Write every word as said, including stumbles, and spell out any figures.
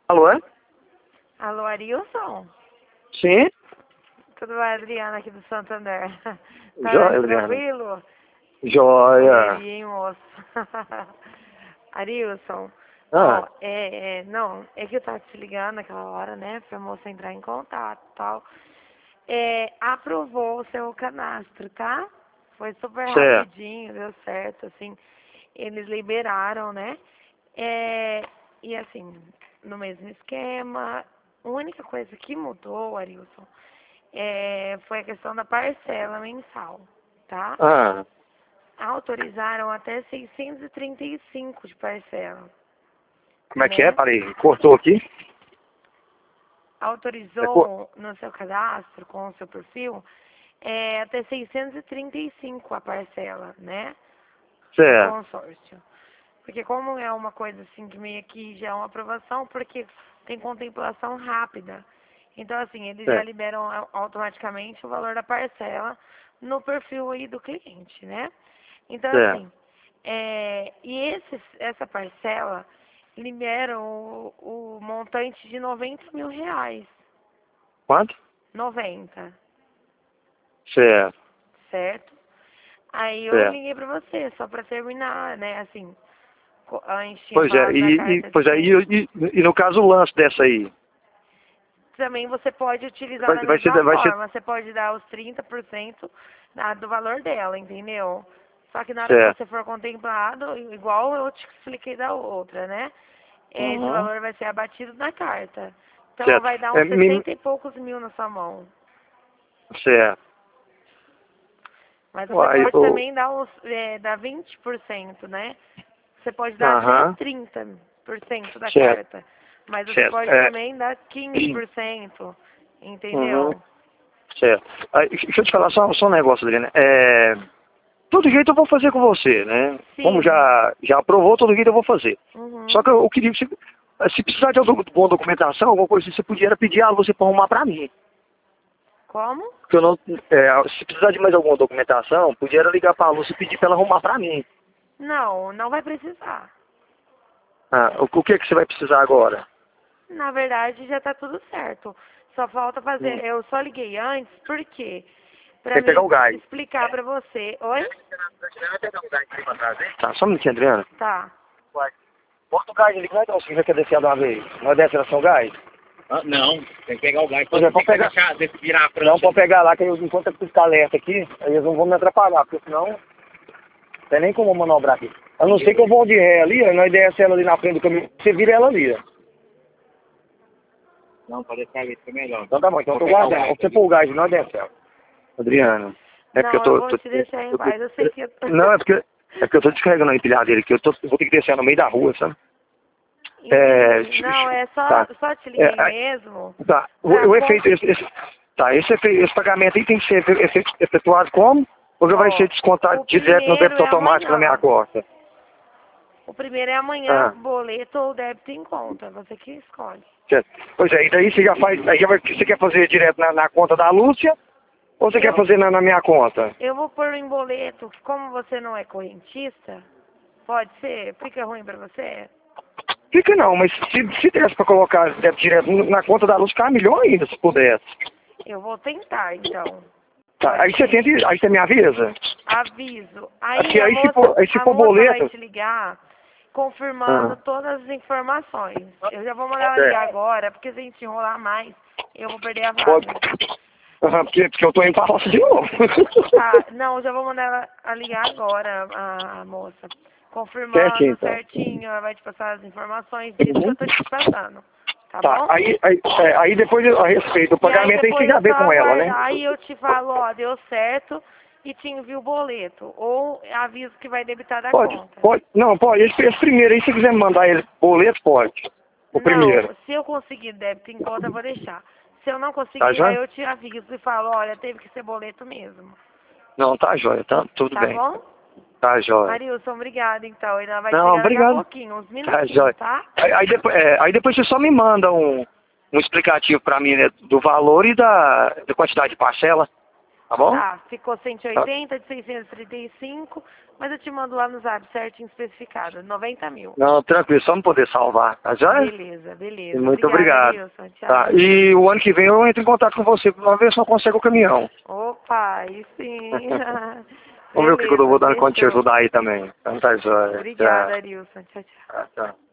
Alô, é? Alô, Arilson? Sim? Tudo bem, Adriana aqui do Santander. Tá Joia, Adriana. tranquilo? Joia. E aí, moço? Arilson, Ah, ó, é, é, não, é que eu tava te ligando naquela hora, né, pra moça entrar em contato e tal. É, aprovou o seu cadastro, tá? Foi super certo. rapidinho, deu certo, assim, eles liberaram, né? É, e assim, no mesmo esquema, a única coisa que mudou, Arilson, é, foi a questão da parcela mensal, tá? Ah, Autorizaram até seiscentos e trinta e cinco de parcela, como é que é? né? Parei, cortou aqui. É, cor... Autorizou no seu cadastro, com o seu perfil, é, até seiscentos e trinta e cinco a parcela, né? Do Certo. consórcio. Porque como é uma coisa assim que meio que já é uma aprovação, porque tem contemplação rápida. Então, assim, eles já Certo. liberam au- automaticamente o valor da parcela no perfil aí do cliente, né? Então, Certo. assim, é, e esse, essa parcela libera o, o montante de noventa mil reais. Quanto? noventa, Certo. certo? Aí eu Certo. liguei pra você, só pra terminar, né, assim, co- a gente tinha Pois é, falado da e, e, carta de pois é, e, crédito. e, e no caso o lance dessa aí? Também você pode utilizar Vai, da vai ser, mesma vai ser, forma, você pode dar os trinta por cento da- do valor dela, entendeu? Só que na hora que certo. você for contemplado, igual eu te expliquei da outra, né? Esse Uhum. valor vai ser abatido na carta. Então Certo. vai dar É, uns me, sessenta e poucos mil na sua mão. certo. Mas você Uai, pode o... também dar, os, é, dar vinte por cento, né? Você pode dar até Aham. trinta por cento da Certo. carta. Mas você Certo. pode É. também dar quinze por cento, Uhum. entendeu? Certo. Aí, deixa eu te falar só, só um negócio, Adriana. É... Todo jeito eu vou fazer com você, né? Como Sim. já, já aprovou, todo jeito eu vou fazer. Só Uhum. que eu, eu queria, se, se precisar de alguma boa documentação, alguma coisa assim, você podia era pedir a Lúcia para arrumar para mim. Como? Porque eu não, é, se precisar de mais alguma documentação, podia era ligar para a Lúcia e pedir para ela arrumar para mim. Não, não vai precisar. Ah, o, o que, que você vai precisar agora? Na verdade, já tá tudo certo. Só falta Hum. fazer. Eu só liguei antes, por quê? Pra Tem que pegar me o gás. explicar pra você. Oi? Tá, só um minutinho, Adriana. Tá. Bota o gás ali, que nós não, se você quer descer de uma vez. Nós desce só o gás? Ah, não, tem que pegar o gás. Pois é, pode pegar. Deixar, deixa virar a Não, prancha. pode pegar lá, que eu, enquanto eu ficar alerta aqui, aí eles não vão me atrapalhar, porque senão não tem nem como manobrar aqui. A não ser que eu vou de ré ali, ó, nós desce ela ali na frente do caminho, você vira ela ali, ó. Não, pode deixar ali, fica melhor. Então tá bom, então eu tô Vou pegar o guardando. gás Você ali. pôr o gás, nós desce ela. Adriano, é porque eu Não, eu tô... vou tô- te deixar em eu tô- paz. Eu sei que eu... não, é porque, é porque eu tô descarregando a empilhadeira aqui, eu, tô, eu vou ter que descer no meio da rua, sabe? É... Entendi. Não, é Tá. só, só te É, liguei aí- mesmo tá. O, pra o com... efeito... Esse, esse- tá, esse, efe- esse pagamento aí tem que ser efe- efe- efetuado como? Ou já vai Ó, ser descontado o direto no primeiro débito é automático na minha amanhã. conta? O primeiro é amanhã, Ah, boleto ou débito em conta. Você que escolhe. certo. Pois é, e daí você já faz... Aí já vai, você quer fazer direto na, na conta da Lúcia ou você quer Eu, fazer na, na minha conta? eu vou pôr em boleto, que como você não é correntista, pode ser? Fica ruim pra você? Fica não, mas se, se desse pra colocar débito direto na conta da Lúcia, fica melhor ainda, se pudesse. Eu vou tentar, então. Tá, Pode aí você ser? tenta, aí você me avisa. Aviso. Aí Aqui, a aí se moça, for, aí se a for moça vai boleto... te ligar confirmando Ah, todas as informações. Eu já vou mandar ela ligar certo. agora, porque se a gente enrolar mais, eu vou perder a Pode. vaga. Aham, porque, porque eu tô indo pra roça de novo. Tá, não, eu já vou mandar ela a ligar agora, a, a moça. Certinho, Confirmando então. certinho, ela vai te passar as informações disso que eu Uhum. tô te passando. Tá Tá, bom? aí, aí, é, aí depois a respeito do E aí pagamento aí você depois já é só vê com ela, né? aguardar e eu te falo, ó, deu certo e te envio o boleto. Ou aviso que vai debitar da Pode, conta. pode. Não, pode. Esse, esse primeiro aí, se quiser me mandar ele boleto, pode. O primeiro. Não, se eu conseguir débito em conta, eu vou deixar. Se eu não Tá conseguir, aí já? eu te aviso e falo, olha, teve que ser boleto mesmo. Não, tá jóia, tá tudo Tá bem. bom? Tá jóia. Arilson, obrigada então. Ela vai te Não, ligar daqui a obrigado. pouquinho, uns Tá minutinhos, jóia. tá? Aí, aí, depois, é, aí depois você só me manda um, um explicativo pra mim, né, do valor e da, da quantidade de parcela. Tá bom? Tá, ficou cento e oitenta de seiscentos e trinta e cinco, mas eu te mando lá no zap certinho especificado, noventa mil. Não, tranquilo, só não poder salvar, tá já? Beleza, beleza. Muito Obrigada, obrigado. Wilson. Tchau. Tá, e o ano que vem eu entro em contato com você pra ver se eu consigo o caminhão. Opa, aí sim. Vamos ver o que eu vou dar Beleza, conta de te fechou. ajudar aí também. Então tá, joia. Obrigada, Tchau. Arilson. Tchau, tchau. Tá, tchau.